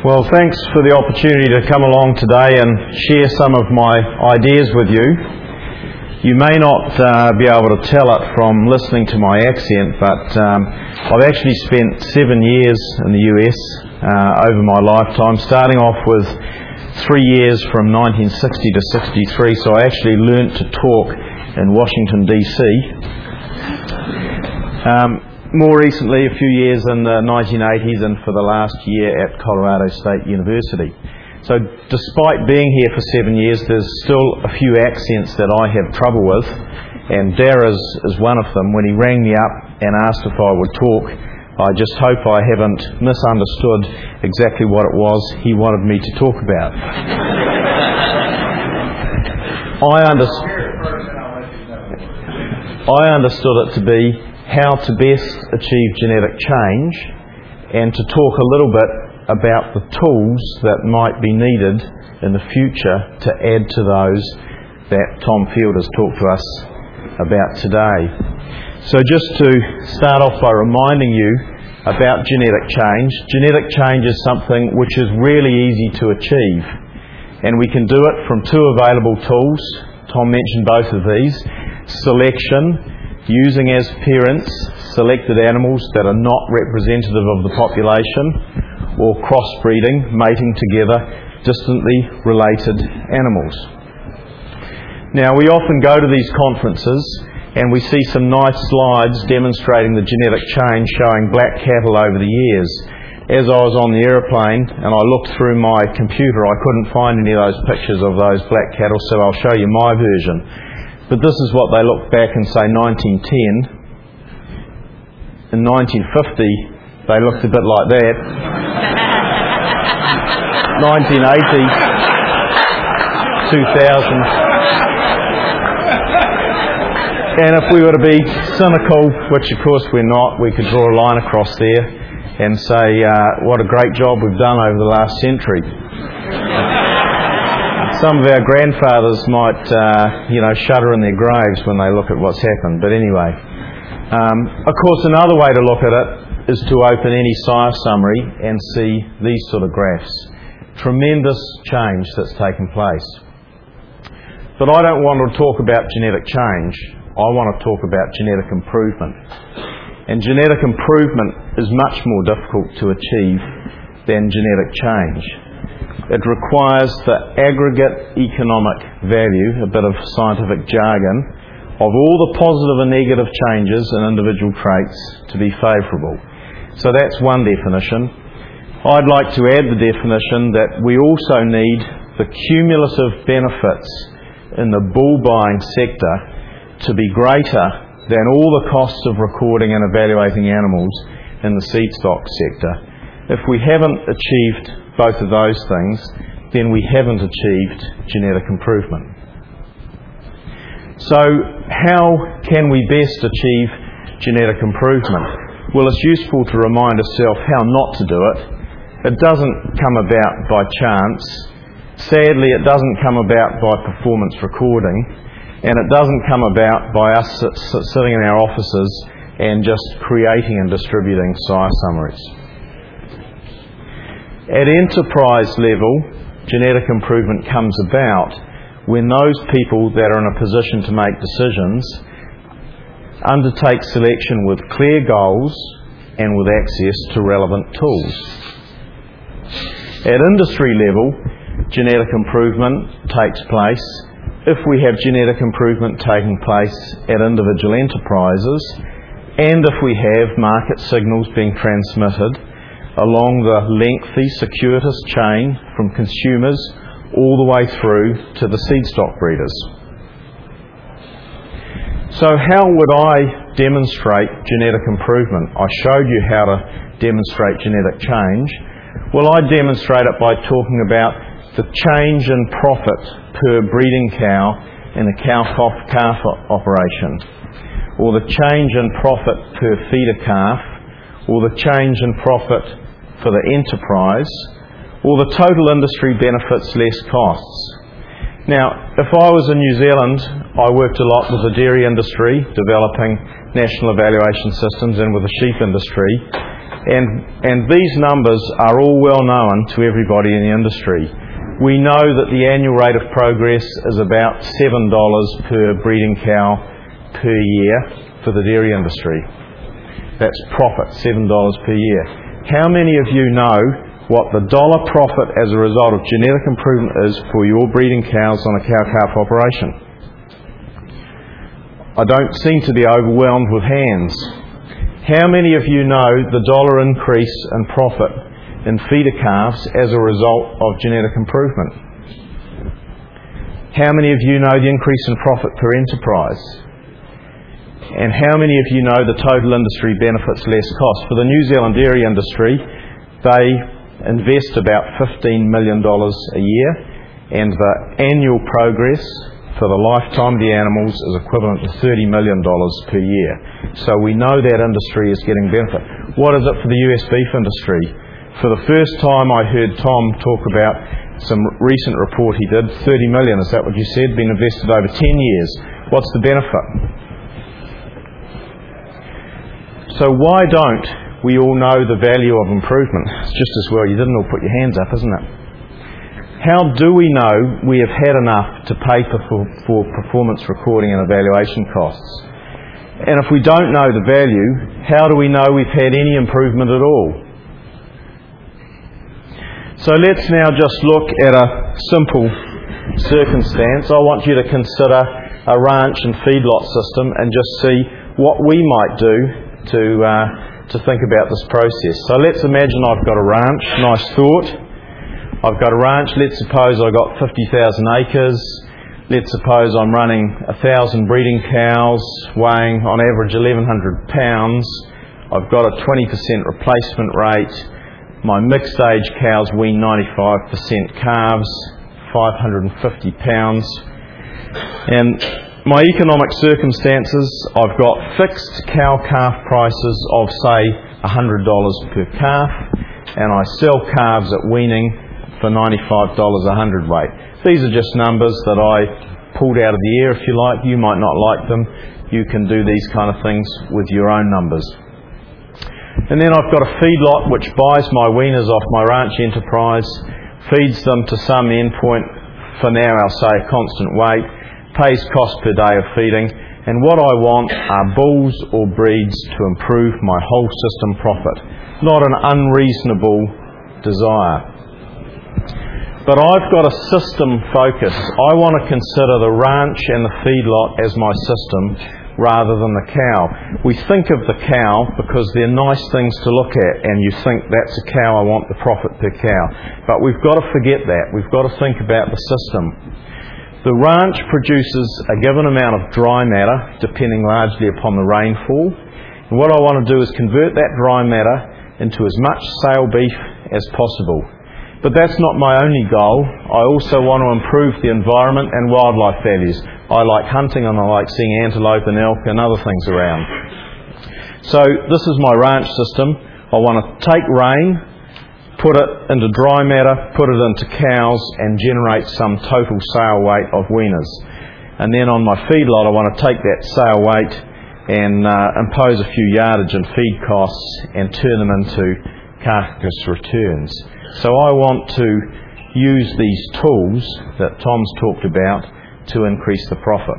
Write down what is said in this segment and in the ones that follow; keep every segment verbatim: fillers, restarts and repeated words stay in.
Well, thanks for the opportunity to come along today and share some of my ideas with you. You may not uh, be able to tell it from listening to my accent, but um, I've actually spent seven years in the U S uh, over my lifetime, starting off with three years from nineteen sixty to sixty-three, so I actually learnt to talk in Washington, D C Um, More recently, a few years in the nineteen eighties, and for the last year at Colorado State University. So despite being here for seven years, there's still a few accents that I have trouble with, and Dara's is one of them. When he rang me up and asked if I would talk, I just hope I haven't misunderstood exactly what it was he wanted me to talk about. I, under- I understood it to be how to best achieve genetic change, and to talk a little bit about the tools that might be needed in the future to add to those that Tom Field has talked to us about today. So just to start off by reminding you about genetic change. Genetic change is something which is really easy to achieve, and we can do it from two available tools. Tom mentioned both of these. Selection, using as parents selected animals that are not representative of the population, or crossbreeding, mating together distantly related animals. Now, we often go to these conferences and we see some nice slides demonstrating the genetic change showing black cattle over the years. As I was on the aeroplane and I looked through my computer, I couldn't find any of those pictures of those black cattle, so I'll show you my version. But this is what they look back and say nineteen ten. In nineteen fifty, they looked a bit like that. nineteen eighty, two thousand. And if we were to be cynical, which of course we're not, we could draw a line across there and say, uh, what a great job we've done over the last century. Some of our grandfathers might, uh, you know, shudder in their graves when they look at what's happened. But anyway, um, of course, another way to look at it is to open any sire summary and see these sort of graphs. Tremendous change that's taken place. But I don't want to talk about genetic change. I want to talk about genetic improvement. And genetic improvement is much more difficult to achieve than genetic change. It requires the aggregate economic value, a bit of scientific jargon, of all the positive and negative changes in individual traits to be favourable. So that's one definition. I'd like to add the definition that we also need the cumulative benefits in the bull buying sector to be greater than all the costs of recording and evaluating animals in the seed stock sector. If we haven't achieved both of those things, then we haven't achieved genetic improvement. So how can we best achieve genetic improvement? Well, it's useful to remind ourselves how not to do it. It doesn't come about by chance. Sadly, it doesn't come about by performance recording, and it doesn't come about by us sitting in our offices and just creating and distributing sire summaries. At enterprise level, genetic improvement comes about when those people that are in a position to make decisions undertake selection with clear goals and with access to relevant tools. At industry level, genetic improvement takes place if we have genetic improvement taking place at individual enterprises, and if we have market signals being transmitted along the lengthy, circuitous chain from consumers all the way through to the seed stock breeders. So how would I demonstrate genetic improvement? I showed you how to demonstrate genetic change. Well, I demonstrate it by talking about the change in profit per breeding cow in a cow-calf operation, or the change in profit per feeder calf, or the change in profit for the enterprise, or the total industry benefits less costs. Now, if I was in New Zealand, I worked a lot with the dairy industry, developing national evaluation systems, and with the sheep industry. And, and these numbers are all well known to everybody in the industry. We know that the annual rate of progress is about seven dollars per breeding cow per year for the dairy industry. That's profit, seven dollars per year. How many of you know what the dollar profit as a result of genetic improvement is for your breeding cows on a cow-calf operation? I don't seem to be overwhelmed with hands. How many of you know the dollar increase in profit in feeder calves as a result of genetic improvement? How many of you know the increase in profit per enterprise? And how many of you know the total industry benefits less cost? For the New Zealand dairy industry, they invest about fifteen million dollars a year, and the annual progress for the lifetime of the animals is equivalent to thirty million dollars per year. So we know that industry is getting benefit. What is it for the U S beef industry? For the first time I heard Tom talk about some recent report he did, thirty million, is that what you said, been invested over ten years. What's the benefit? So why don't we all know the value of improvement? It's just as well you didn't all put your hands up, isn't it? How do we know we have had enough to pay for, for performance recording and evaluation costs? And if we don't know the value, how do we know we've had any improvement at all? So let's now just look at a simple circumstance. I want you to consider a ranch and feedlot system and just see what we might do to uh, to think about this process. So let's imagine I've got a ranch. Nice thought. I've got a ranch. Let's suppose I've got fifty thousand acres. Let's suppose I'm running one thousand breeding cows weighing on average eleven hundred pounds. I've got a twenty percent replacement rate. My mixed age cows weigh ninety-five percent calves, five hundred fifty pounds. And my economic circumstances, I've got fixed cow-calf prices of, say, one hundred dollars per calf, and I sell calves at weaning for ninety-five dollars a hundredweight. These are just numbers that I pulled out of the air, if you like. You might not like them. You can do these kind of things with your own numbers. And then I've got a feedlot which buys my weaners off my ranch enterprise, feeds them to some endpoint, for now I'll say a constant weight, pays cost per day of feeding, and what I want are bulls or breeds to improve my whole system profit, not an unreasonable desire. But I've got a system focus. I want to consider the ranch and the feedlot as my system rather than the cow. We think of the cow because they're nice things to look at, and you think that's a cow, I want the profit per cow. But we've got to forget that. We've got to think about the system. The ranch produces a given amount of dry matter, depending largely upon the rainfall. And what I want to do is convert that dry matter into as much sale beef as possible. But that's not my only goal. I also want to improve the environment and wildlife values. I like hunting and I like seeing antelope and elk and other things around. So this is my ranch system. I want to take rain, put it into dry matter, put it into cows, and generate some total sale weight of weaners. And then on my feedlot, I want to take that sale weight and uh, impose a few yardage and feed costs and turn them into carcass returns. So I want to use these tools that Tom's talked about to increase the profit.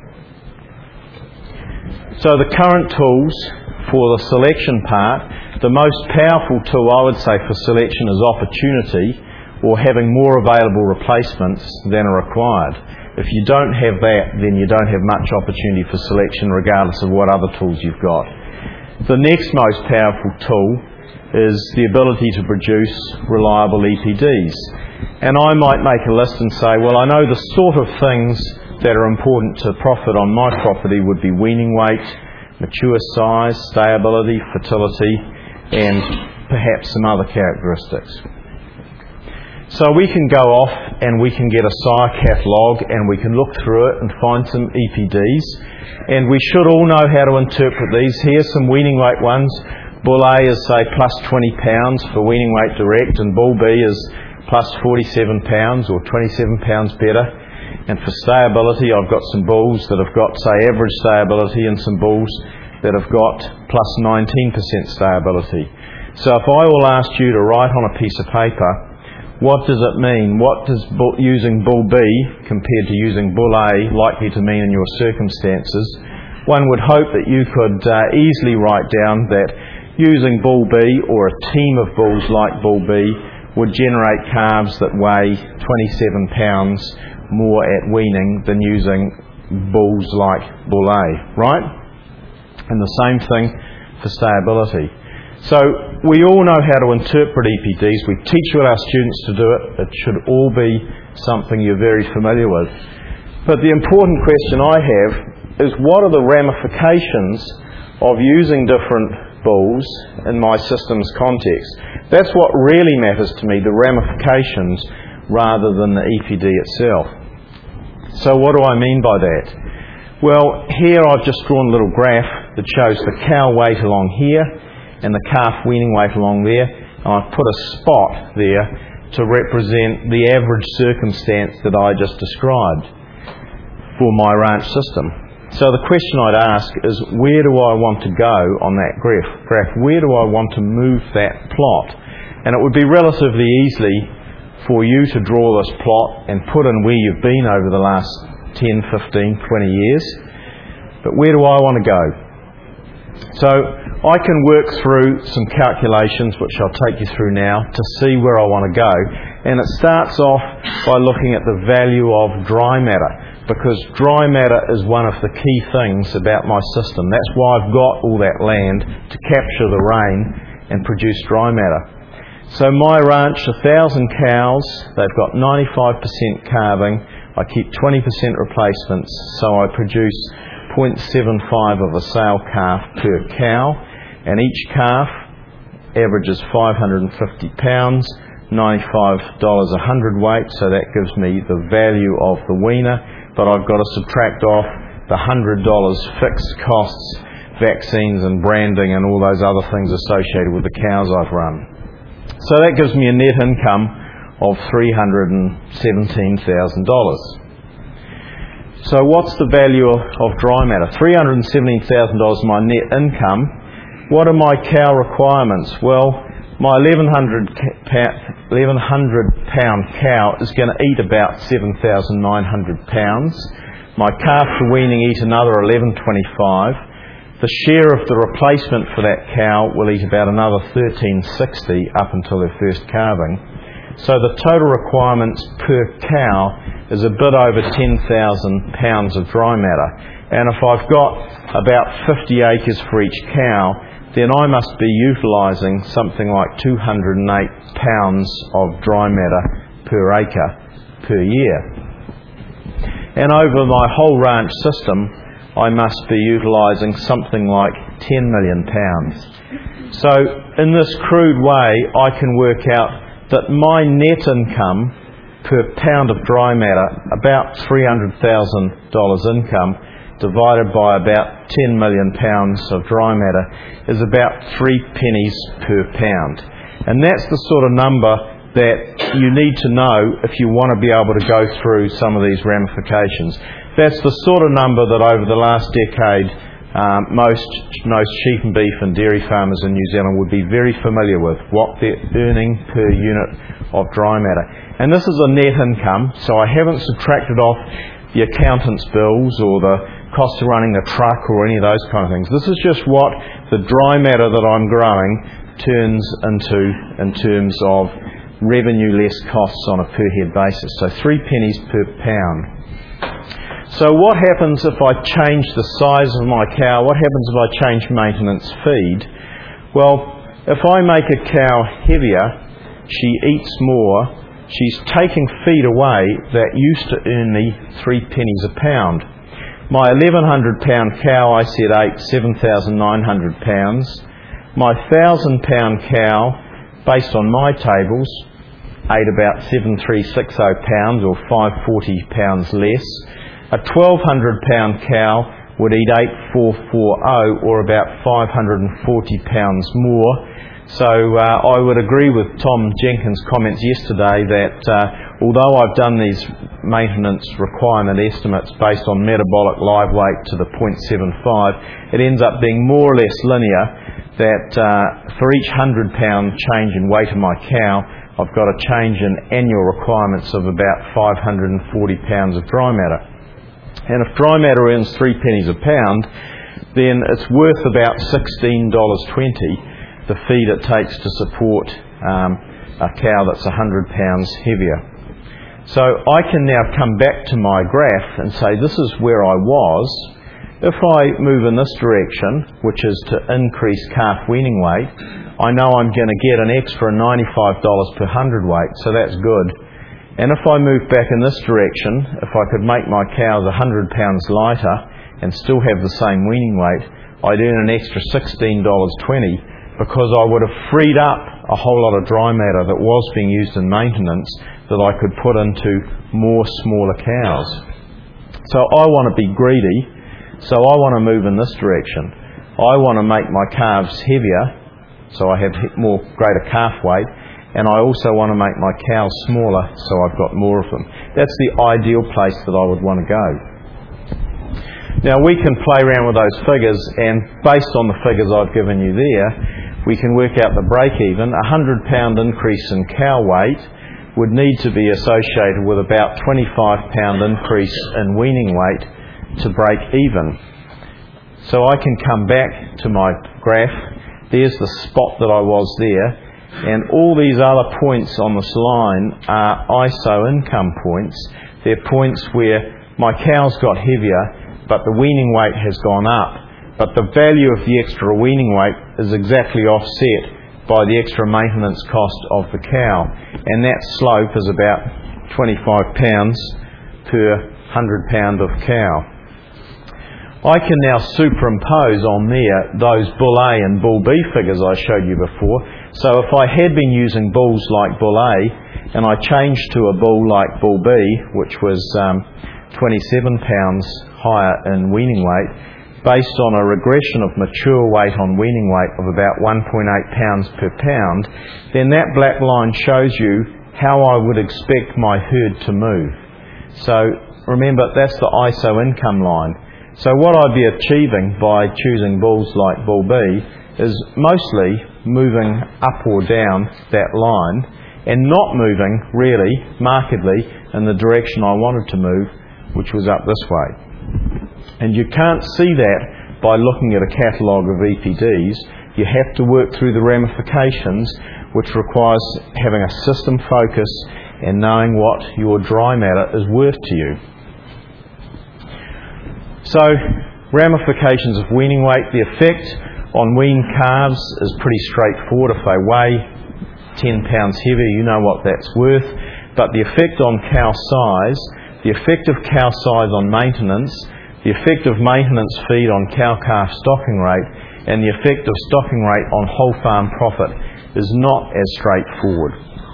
So the current tools for the selection part, the most powerful tool I would say for selection is opportunity, or having more available replacements than are required. If you don't have that, then you don't have much opportunity for selection regardless of what other tools you've got. The next most powerful tool is the ability to produce reliable E P Ds. And I might make a list and say, well, I know the sort of things that are important to profit on my property would be weaning weight, mature size, stayability, fertility, and perhaps some other characteristics. So we can go off and we can get a sire catalogue and we can look through it and find some E P Ds. And we should all know how to interpret these. Here's some weaning weight ones. Bull A is, say, plus twenty pounds for weaning weight direct, and Bull B is plus forty-seven pounds or twenty-seven pounds better. And for stayability, I've got some bulls that have got, say, average stayability and some bulls that have got plus nineteen percent stayability. So if I will ask you to write on a piece of paper, what does it mean? What does bull, using bull B compared to using bull A likely to mean in your circumstances? One would hope that you could uh, easily write down that using bull B or a team of bulls like bull B would generate calves that weigh twenty-seven pounds more at weaning than using bulls like bull A, right? And the same thing for stayability. So we all know how to interpret E P Ds. We teach all our students to do it. It should all be something you're very familiar with. But the important question I have is, what are the ramifications of using different bulls in my system's context? That's what really matters to me, the ramifications, rather than the E P D itself. So what do I mean by that? Well, here I've just drawn a little graph that shows the cow weight along here and the calf weaning weight along there, and I've put a spot there to represent the average circumstance that I just described for my ranch system. So the question I'd ask is, where do I want to go on that graph? graph? Where do I want to move that plot? And it would be relatively easy for you to draw this plot and put in where you've been over the last ten, fifteen, twenty years. But where do I want to go? So I can work through some calculations, which I'll take you through now, to see where I want to go. And it starts off by looking at the value of dry matter, because dry matter is one of the key things about my system. That's why I've got all that land to capture the rain and produce dry matter. So my ranch, a thousand cows, they've got ninety-five percent calving. I keep twenty percent replacements, so I produce zero point seven five of a sale calf per cow, and each calf averages five hundred fifty pounds, ninety-five dollars a hundredweight, so that gives me the value of the weaner, but I've got to subtract off the one hundred dollars fixed costs, vaccines and branding and all those other things associated with the cows I've run. So that gives me a net income of three hundred seventeen thousand dollars. So what's the value of, of dry matter? three hundred seventeen thousand dollars is my net income. What are my cow requirements? Well, my eleven hundred pound cow is going to eat about seven thousand nine hundred pounds. My calf for weaning eat another eleven twenty-five. The share of the replacement for that cow will eat about another thirteen sixty up until their first calving. So the total requirements per cow is a bit over ten thousand pounds of dry matter. And if I've got about fifty acres for each cow, then I must be utilising something like two hundred eight pounds of dry matter per acre per year. And over my whole ranch system, I must be utilising something like ten million pounds. So in this crude way, I can work out that my net income per pound of dry matter, about three hundred thousand dollars income, divided by about ten million pounds of dry matter, is about three pennies per pound. And that's the sort of number that you need to know if you want to be able to go through some of these ramifications. That's the sort of number that over the last decade um, most most sheep and beef and dairy farmers in New Zealand would be very familiar with, what they're earning per unit of dry matter. And this is a net income, so I haven't subtracted off the accountant's bills or the cost of running the truck or any of those kind of things. This is just what the dry matter that I'm growing turns into in terms of revenue less costs on a per head basis. So three pennies per pound. So what happens if I change the size of my cow? What happens if I change maintenance feed? Well, if I make a cow heavier, she eats more, she's taking feed away that used to earn me three pennies a pound. My eleven hundred pound cow, I said, ate seven thousand nine hundred pounds. My one thousand pound cow, based on my tables, ate about seven thousand three hundred sixty pounds or five hundred forty pounds less. A twelve hundred pound cow would eat eight thousand four hundred forty or about five hundred forty pounds more. So uh, I would agree with Tom Jenkins' comments yesterday that uh, although I've done these maintenance requirement estimates based on metabolic live weight to the zero point seven five, it ends up being more or less linear. that uh, for each one hundred pound change in weight of my cow, I've got a change in annual requirements of about five hundred forty pounds of dry matter. And if dry matter earns three pennies a pound, then it's worth about sixteen dollars twenty, the feed it takes to support um, a cow that's one hundred pounds heavier. So I can now come back to my graph and say this is where I was. If I move in this direction, which is to increase calf weaning weight, I know I'm going to get an extra ninety-five dollars per hundredweight, so that's good. And if I move back in this direction, if I could make my cows one hundred pounds lighter and still have the same weaning weight, I'd earn an extra sixteen dollars twenty, because I would have freed up a whole lot of dry matter that was being used in maintenance that I could put into more smaller cows. So I want to be greedy. So I want to move in this direction. I want to make my calves heavier, so I have more greater calf weight, and I also want to make my cows smaller, so I've got more of them. That's the ideal place that I would want to go. Now we can play around with those figures, and based on the figures I've given you there, we can work out the break-even. A one hundred pound increase in cow weight would need to be associated with about twenty-five pound increase in weaning weight to break even. So I can come back to my graph. There's the spot that I was there, and all these other points on this line are I S O income points. They're points where my cows got heavier, but the weaning weight has gone up, but the value of the extra weaning weight is exactly offset by the extra maintenance cost of the cow, and that slope is about twenty-five pounds per one hundred pound of cow. I can now superimpose on there those Bull A and Bull B figures I showed you before. So if I had been using bulls like Bull A and I changed to a bull like Bull B, which was um, twenty-seven pounds higher in weaning weight, based on a regression of mature weight on weaning weight of about one point eight pounds per pound, then that black line shows you how I would expect my herd to move. So remember, that's the I S O income line. So what I'd be achieving by choosing bulls like Bull B is mostly moving up or down that line and not moving really markedly in the direction I wanted to move, which was up this way. And you can't see that by looking at a catalogue of E P Ds. You have to work through the ramifications, which requires having a system focus and knowing what your dry matter is worth to you. So, ramifications of weaning weight. The effect on weaned calves is pretty straightforward. If they weigh ten pounds heavier, you know what that's worth. But the effect on cow size, the effect of cow size on maintenance, the effect of maintenance feed on cow-calf stocking rate, and the effect of stocking rate on whole farm profit is not as straightforward.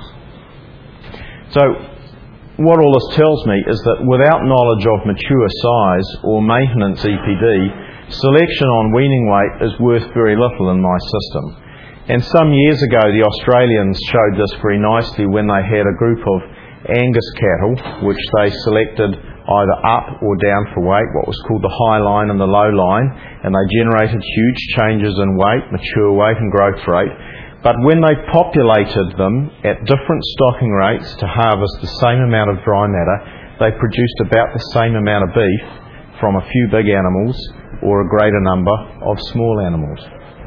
So, what all this tells me is that without knowledge of mature size or maintenance E P D, selection on weaning weight is worth very little in my system. And some years ago the Australians showed this very nicely when they had a group of Angus cattle which they selected either up or down for weight, what was called the high line and the low line, and they generated huge changes in weight, mature weight and growth rate. But when they populated them at different stocking rates to harvest the same amount of dry matter, they produced about the same amount of beef from a few big animals or a greater number of small animals.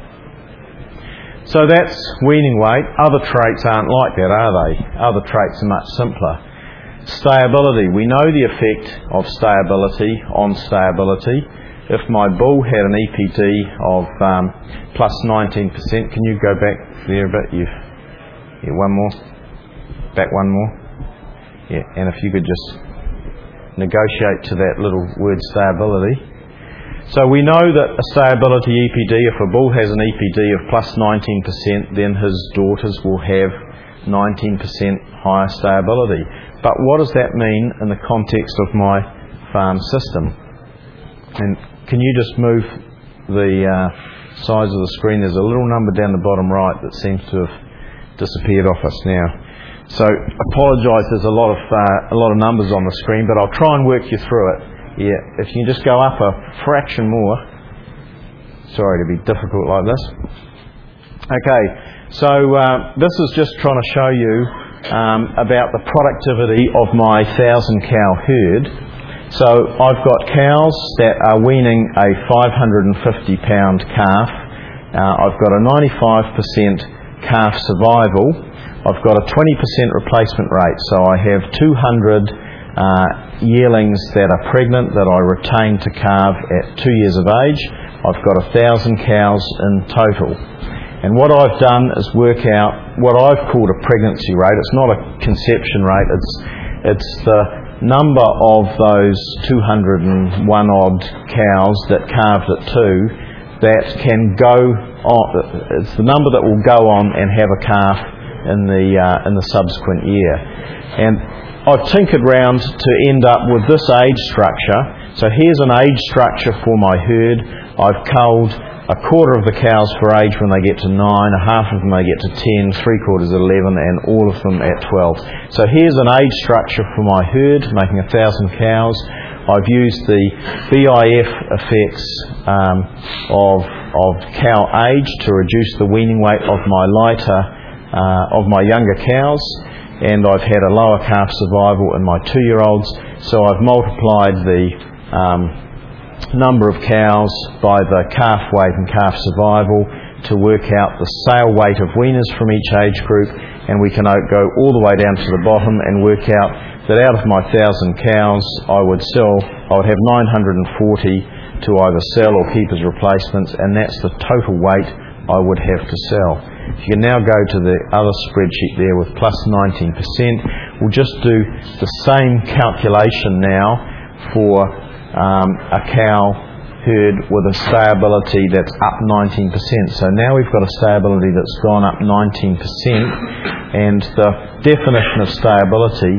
So that's weaning weight. Other traits aren't like that, are they? Other traits are much simpler. Stayability. We know the effect of stayability on stayability. If my bull had an E P D of um, plus nineteen percent, can you go back there a bit? You've, yeah, one more. Back one more. Yeah, and if you could just negotiate to that little word stability. So we know that a stability E P D, if a bull has an E P D of plus nineteen percent, then his daughters will have nineteen percent higher stability. But what does that mean in the context of my farm system? And can you just move the uh, size of the screen? There's a little number down the bottom right that seems to have disappeared off us now. So apologise, there's a lot of uh, a lot of numbers on the screen, but I'll try and work you through it. Yeah, if you can just go up a fraction more. Sorry to be difficult like this. Okay, so uh, this is just trying to show you um, about the productivity of my thousand cow herd. So I've got cows that are weaning a five hundred fifty pound calf. Uh, I've got a ninety-five percent calf survival. I've got a twenty percent replacement rate. So I have two hundred uh, yearlings that are pregnant that I retain to calve at two years of age. I've got a thousand cows in total. And what I've done is work out what I've called a pregnancy rate. It's not a conception rate. It's it's the number of those two hundred and one odd cows that calved at two that can go on. It's the number that will go on and have a calf in the uh, in the subsequent year. And I've tinkered round to end up with this age structure. So here's an age structure for my herd. I've culled a quarter of the cows for age when they get to nine, a half of them they get to ten, three quarters at eleven, and all of them at twelve. So here's an age structure for my herd, making a thousand cows. I've used the B I F effects um, of of cow age to reduce the weaning weight of my lighter, uh, of my younger cows, and I've had a lower calf survival in my two-year-olds. So I've multiplied the um, number of cows by the calf weight and calf survival to work out the sale weight of weaners from each age group, and we can go all the way down to the bottom and work out that out of my thousand cows I would sell, I would have nine hundred forty to either sell or keep as replacements, and that's the total weight I would have to sell. You can now go to the other spreadsheet there with plus nineteen percent. We'll just do the same calculation now for Um, a cow herd with a stayability that's up nineteen percent. So now we've got a stayability that's gone up nineteen percent, and the definition of stayability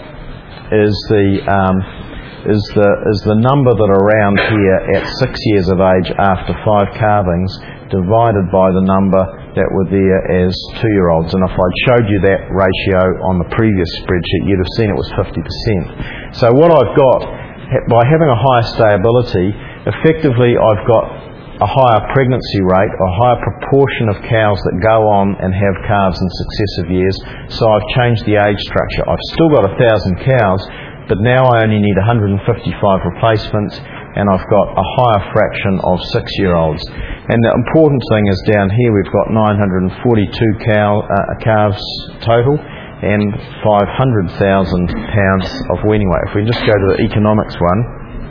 is the um, is the is the number that are around here at six years of age after five calvings divided by the number that were there as two-year-olds. And if I'd showed you that ratio on the previous spreadsheet, you'd have seen it was fifty percent. So what I've got, by having a higher stability, effectively I've got a higher pregnancy rate, a higher proportion of cows that go on and have calves in successive years. So I've changed the age structure. I've still got a thousand cows, but now I only need one hundred fifty-five replacements, and I've got a higher fraction of six-year-olds. And the important thing is down here we've got nine hundred forty-two cow, uh, calves total, and five hundred thousand pounds of weaning weight. If we just go to the economics one,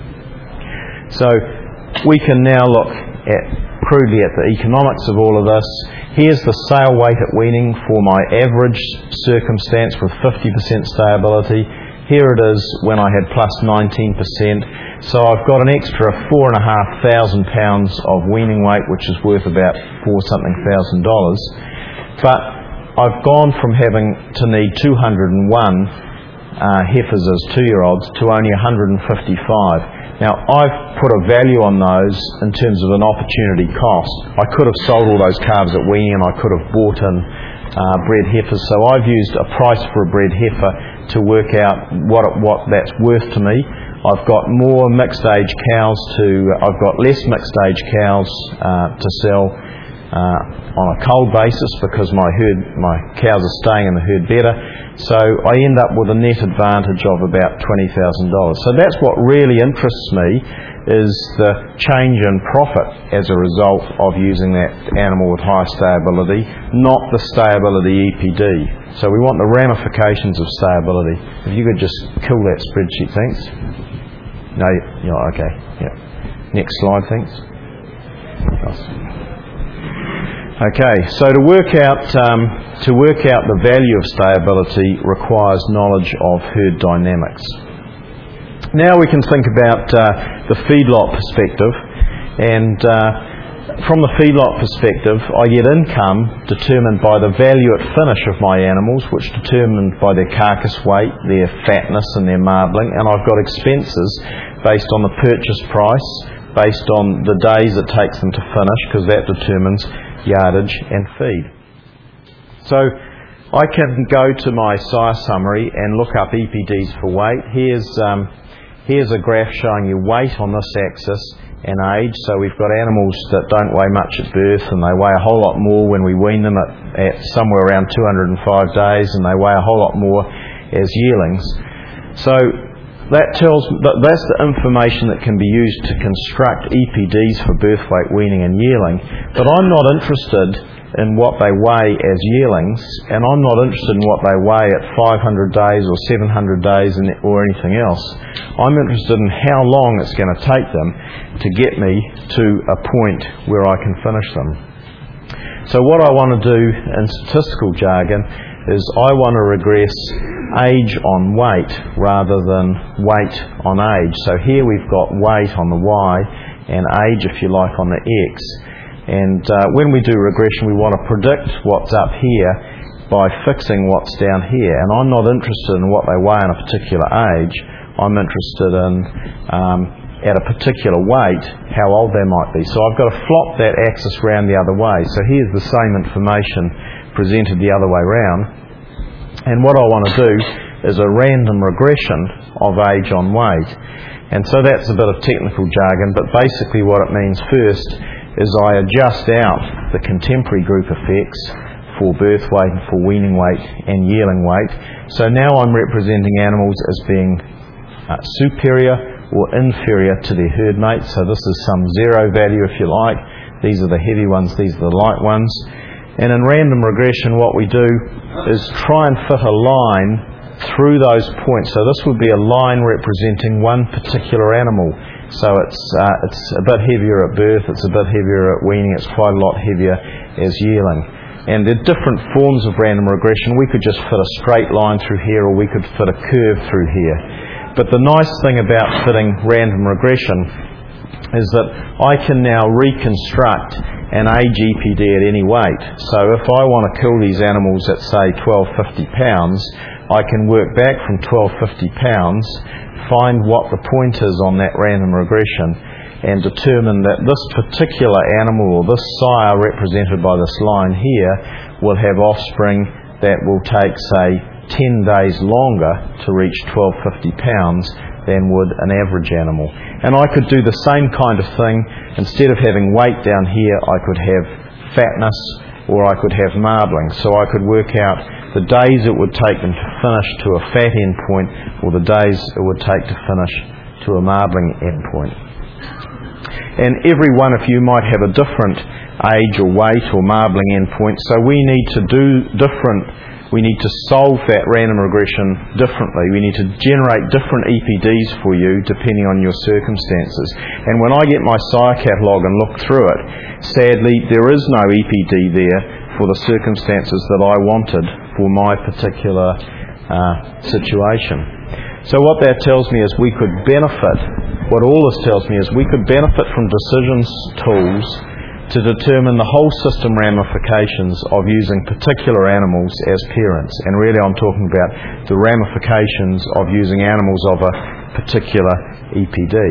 so we can now look at crudely at the economics of all of this. Here's the sale weight at weaning for my average circumstance with fifty percent stability. Here it is when I had plus nineteen percent. So I've got an extra four and a half thousand pounds of weaning weight, which is worth about four something thousand dollars. But I've gone from having to need two hundred and one uh, heifers as two-year-olds to only one hundred fifty-five. Now, I've put a value on those in terms of an opportunity cost. I could have sold all those calves at weaning, and I could have bought in uh, bred heifers. So I've used a price for a bred heifer to work out what it, what that's worth to me. I've got more mixed age cows to. I've got less mixed age cows uh, to sell uh, on a cull basis because my herd, my cows are staying in the herd better. So I end up with a net advantage of about twenty thousand dollars. So that's what really interests me, is the change in profit as a result of using that animal with high stability, not the stability E P D. So we want the ramifications of stability. If you could just kill that spreadsheet, thanks. No, yeah, okay. Yeah. Next slide, thanks. Okay, so to work out um, to work out the value of stability requires knowledge of herd dynamics. Now we can think about uh, the feedlot perspective, and uh, from the feedlot perspective, I get income determined by the value at finish of my animals, which is determined by their carcass weight, their fatness and their marbling, and I've got expenses based on the purchase price, based on the days it takes them to finish, because that determines yardage and feed. So I can go to my sire summary and look up E P Ds for weight. Here's um, here's a graph showing you weight on this axis and age. So we've got animals that don't weigh much at birth, and they weigh a whole lot more when we wean them at, at somewhere around two hundred five days, and they weigh a whole lot more as yearlings. So that tells that that's the information that can be used to construct E P Ds for birth weight, weaning and yearling. But I'm not interested in what they weigh as yearlings, and I'm not interested in what they weigh at five hundred days or seven hundred days or anything else. I'm interested in how long it's going to take them to get me to a point where I can finish them. So what I want to do in statistical jargon is I want to regress age on weight rather than weight on age. So here we've got weight on the Y and age, if you like, on the X. And uh, when we do regression, we want to predict what's up here by fixing what's down here. And I'm not interested in what they weigh on a particular age. I'm interested in, um, at a particular weight, how old they might be. So I've got to flop that axis round the other way. So here's the same information presented the other way round. And what I want to do is a random regression of age on weight. And so that's a bit of technical jargon, but basically what it means first is I adjust out the contemporary group effects for birth weight and for weaning weight and yearling weight. So now I'm representing animals as being uh, superior or inferior to their herd mates. So this is some zero value, if you like. These are the heavy ones, these are the light ones. And in random regression, what we do is try and fit a line through those points. So this would be a line representing one particular animal. So it's uh, it's a bit heavier at birth, it's a bit heavier at weaning, it's quite a lot heavier as yearling. And there are different forms of random regression. We could just fit a straight line through here, or we could fit a curve through here. But the nice thing about fitting random regression is that I can now reconstruct an age E P D at any weight. So if I want to kill these animals at, say, twelve fifty pounds, I can work back from twelve fifty pounds, find what the point is on that random regression, and determine that this particular animal, or this sire represented by this line here, will have offspring that will take, say, ten days longer to reach twelve fifty pounds than would an average animal. And I could do the same kind of thing. Instead of having weight down here, I could have fatness, or I could have marbling. So I could work out the days it would take them to finish to a fat endpoint, or the days it would take to finish to a marbling endpoint. And every one of you might have a different age or weight or marbling endpoint, so we need to do different We need to solve that random regression differently. We need to generate different E P Ds for you depending on your circumstances. And when I get my sire catalogue and look through it, sadly there is no E P D there for the circumstances that I wanted for my particular uh, situation. So what that tells me is we could benefit, what all this tells me is we could benefit from decisions tools to determine the whole system ramifications of using particular animals as parents. And really I'm talking about the ramifications of using animals of a particular E P D.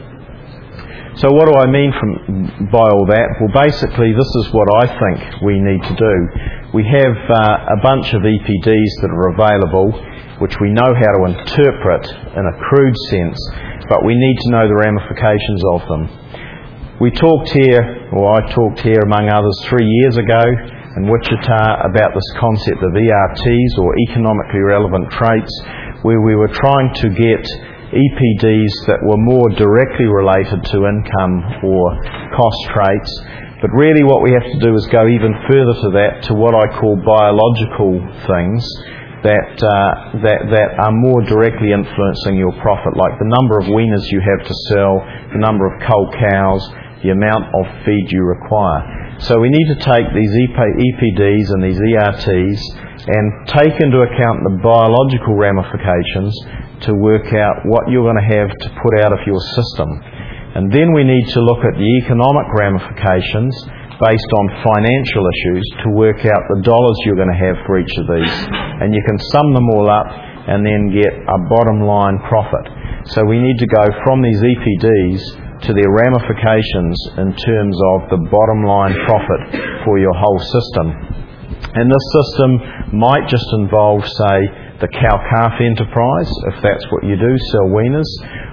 So what do I mean from, by all that? Well, basically this is what I think we need to do. We have uh, a bunch of E P Ds that are available, which we know how to interpret in a crude sense, but we need to know the ramifications of them. We talked here, or I talked here among others, three years ago in Wichita about this concept of E R Ts, or economically relevant traits, where we were trying to get E P Ds that were more directly related to income or cost traits. But really what we have to do is go even further to that, to what I call biological things that uh, that that are more directly influencing your profit, like the number of weaners you have to sell, the number of cull cows, the amount of feed you require. So we need to take these E P Ds and these E R Ts and take into account the biological ramifications to work out what you're going to have to put out of your system. And then we need to look at the economic ramifications based on financial issues to work out the dollars you're going to have for each of these. And you can sum them all up and then get a bottom line profit. So we need to go from these E P Ds to their ramifications in terms of the bottom line profit for your whole system. And this system might just involve, say, the cow-calf enterprise, if that's what you do, sell weaners,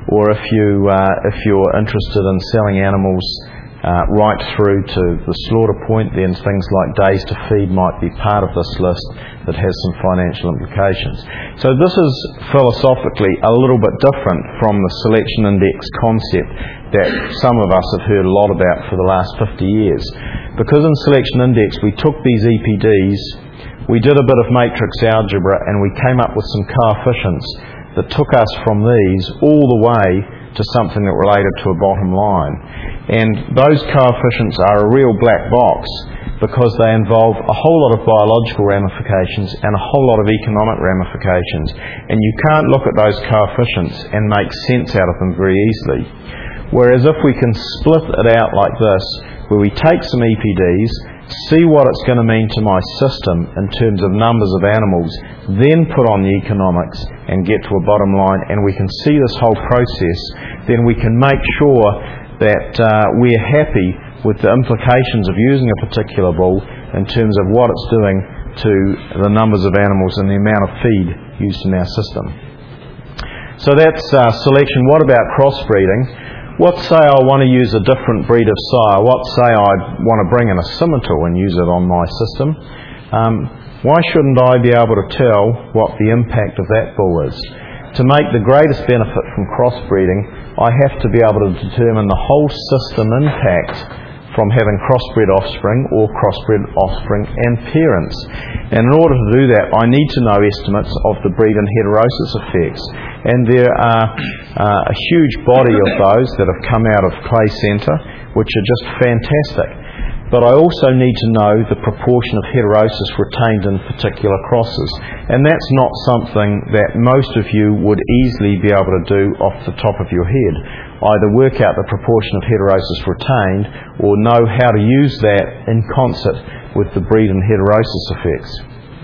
or if, you, uh, if you're interested in selling animals uh, right through to the slaughter point, then things like days to feed might be part of this list that has some financial implications. So this is philosophically a little bit different from the selection index concept that some of us have heard a lot about for the last fifty years. Because in selection index we took these E P Ds, we did a bit of matrix algebra, and we came up with some coefficients that took us from these all the way to something that related to a bottom line. And those coefficients are a real black box because they involve a whole lot of biological ramifications and a whole lot of economic ramifications. And you can't look at those coefficients and make sense out of them very easily. Whereas if we can split it out like this, where we take some E P Ds, see what it's going to mean to my system in terms of numbers of animals, then put on the economics and get to a bottom line, and we can see this whole process, then we can make sure that uh, we're happy with the implications of using a particular bull in terms of what it's doing to the numbers of animals and the amount of feed used in our system. So that's uh, selection. What about crossbreeding? What say I want to use a different breed of sire? What say I want to bring in a scimitar and use it on my system? Um, why shouldn't I be able to tell what the impact of that bull is? To make the greatest benefit from crossbreeding, I have to be able to determine the whole system impact from having crossbred offspring or crossbred offspring and parents. And in order to do that, I need to know estimates of the breed and heterosis effects. And there are uh, a huge body of those that have come out of Clay Centre, which are just fantastic. But I also need to know the proportion of heterosis retained in particular crosses. And that's not something that most of you would easily be able to do off the top of your head. Either work out the proportion of heterosis retained or know how to use that in concert with the breed and heterosis effects.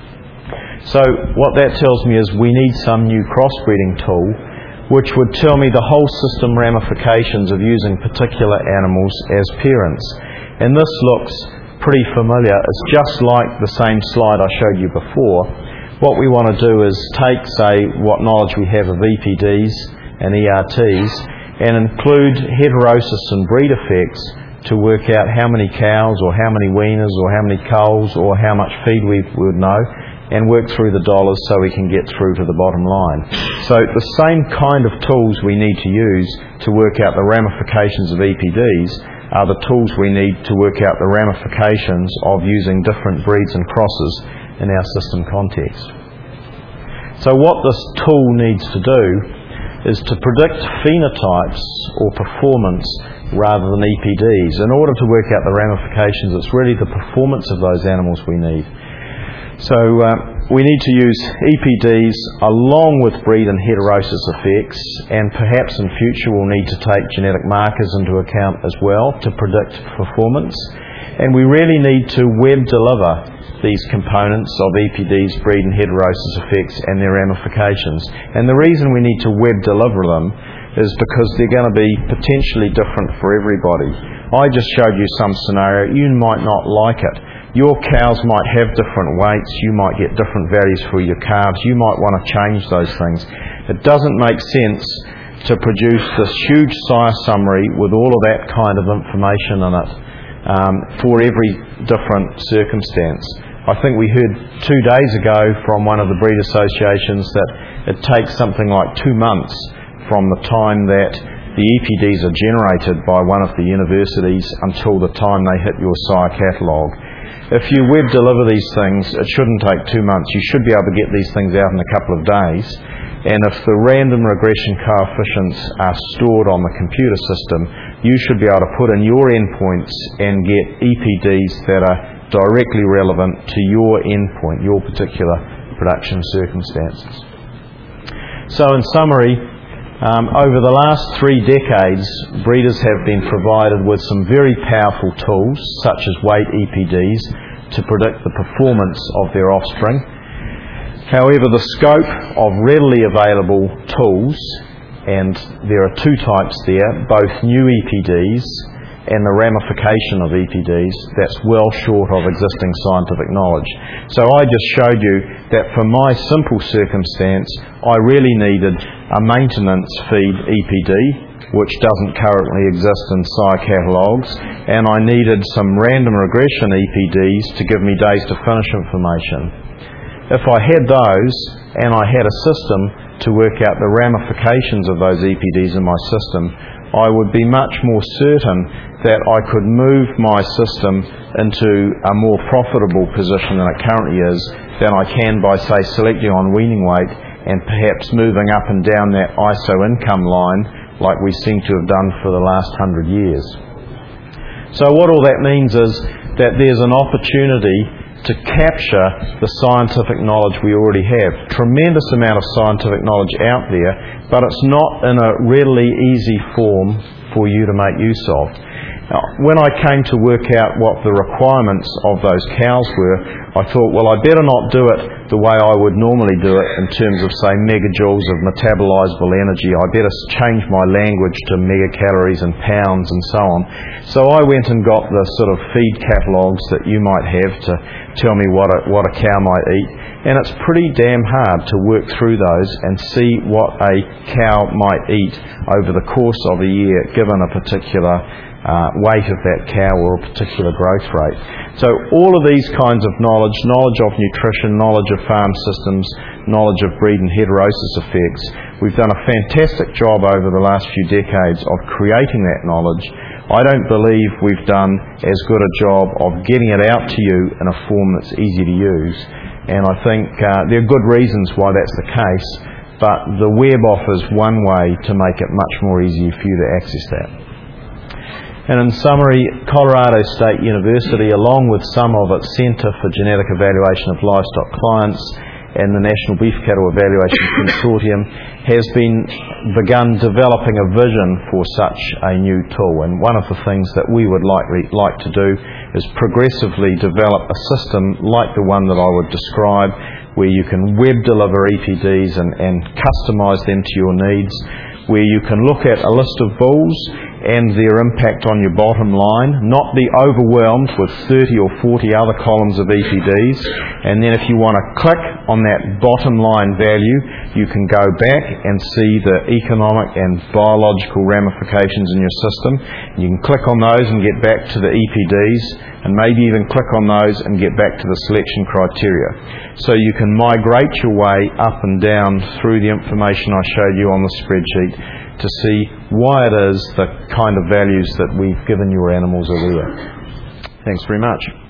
So what that tells me is we need some new crossbreeding tool which would tell me the whole system ramifications of using particular animals as parents. And this looks pretty familiar. It's just like the same slide I showed you before. What we want to do is take, say, what knowledge we have of E P Ds and E R Ts and include heterosis and breed effects to work out how many cows or how many weaners or how many culls or how much feed we would know, and work through the dollars so we can get through to the bottom line. So the same kind of tools we need to use to work out the ramifications of E P Ds are the tools we need to work out the ramifications of using different breeds and crosses in our system context. So what this tool needs to do is to predict phenotypes or performance rather than E P Ds. In order to work out the ramifications, it's really the performance of those animals we need. So uh, we need to use E P Ds along with breed and heterosis effects, and perhaps in future we'll need to take genetic markers into account as well to predict performance. And we really need to web deliver these components of E P Ds, breed and heterosis effects and their ramifications. And the reason we need to web deliver them is because they're going to be potentially different for everybody. I just showed you some scenario. You might not like it. Your cows might have different weights. You might get different values for your calves. You might want to change those things. It doesn't make sense to produce this huge sire summary with all of that kind of information in it um, for every different circumstance. I think we heard two days ago from one of the breed associations that it takes something like two months from the time that the E P Ds are generated by one of the universities until the time they hit your sire catalogue. If you web deliver these things, it shouldn't take two months. You should be able to get these things out in a couple of days. And if the random regression coefficients are stored on the computer system, you should be able to put in your endpoints and get E P Ds that are directly relevant to your endpoint, your particular production circumstances. So in summary, um, over the last three decades, breeders have been provided with some very powerful tools, such as weight E P Ds, to predict the performance of their offspring. However, the scope of readily available tools, and there are two types there, both new E P Ds and the ramification of E P Ds that's well short of existing scientific knowledge. So I just showed you that for my simple circumstance, I really needed a maintenance feed E P D, which doesn't currently exist in S I catalogues, and I needed some random regression E P Ds to give me days to finish information. If I had those, and I had a system to work out the ramifications of those E P Ds in my system, I would be much more certain that I could move my system into a more profitable position than it currently is than I can by, say, selecting on weaning weight and perhaps moving up and down that I S O income line like we seem to have done for the last hundred years. So what all that means is that there's an opportunity to capture the scientific knowledge we already have. Tremendous amount of scientific knowledge out there, but it's not in a readily easy form for you to make use of. Now, when I came to work out what the requirements of those cows were, I thought, well, I better not do it the way I would normally do it in terms of, say, megajoules of metabolizable energy. I better change my language to megacalories and pounds and so on. So I went and got the sort of feed catalogues that you might have to tell me what a, what a cow might eat. And it's pretty damn hard to work through those and see what a cow might eat over the course of a year given a particular uh, weight of that cow or a particular growth rate. So all of these kinds of knowledge, knowledge of nutrition, knowledge of farm systems, knowledge of breed and heterosis effects, we've done a fantastic job over the last few decades of creating that knowledge. I don't believe we've done as good a job of getting it out to you in a form that's easy to use. And I think uh, there are good reasons why that's the case, but the web offers one way to make it much more easy for you to access that. And in summary, Colorado State University, along with some of its Centre for Genetic Evaluation of Livestock Clients and the National Beef Cattle Evaluation Consortium, has been begun developing a vision for such a new tool. And one of the things that we would likely like to do is progressively develop a system like the one that I would describe, where you can web deliver E P Ds and, and customise them to your needs, where you can look at a list of bulls and their impact on your bottom line, not be overwhelmed with thirty or forty other columns of E P Ds, and then if you want to click on that bottom line value, you can go back and see the economic and biological ramifications in your system. You can click on those and get back to the E P Ds, and maybe even click on those and get back to the selection criteria. So you can migrate your way up and down through the information I showed you on the spreadsheet to see why it is the kind of values that we've given your animals are there. Thanks very much.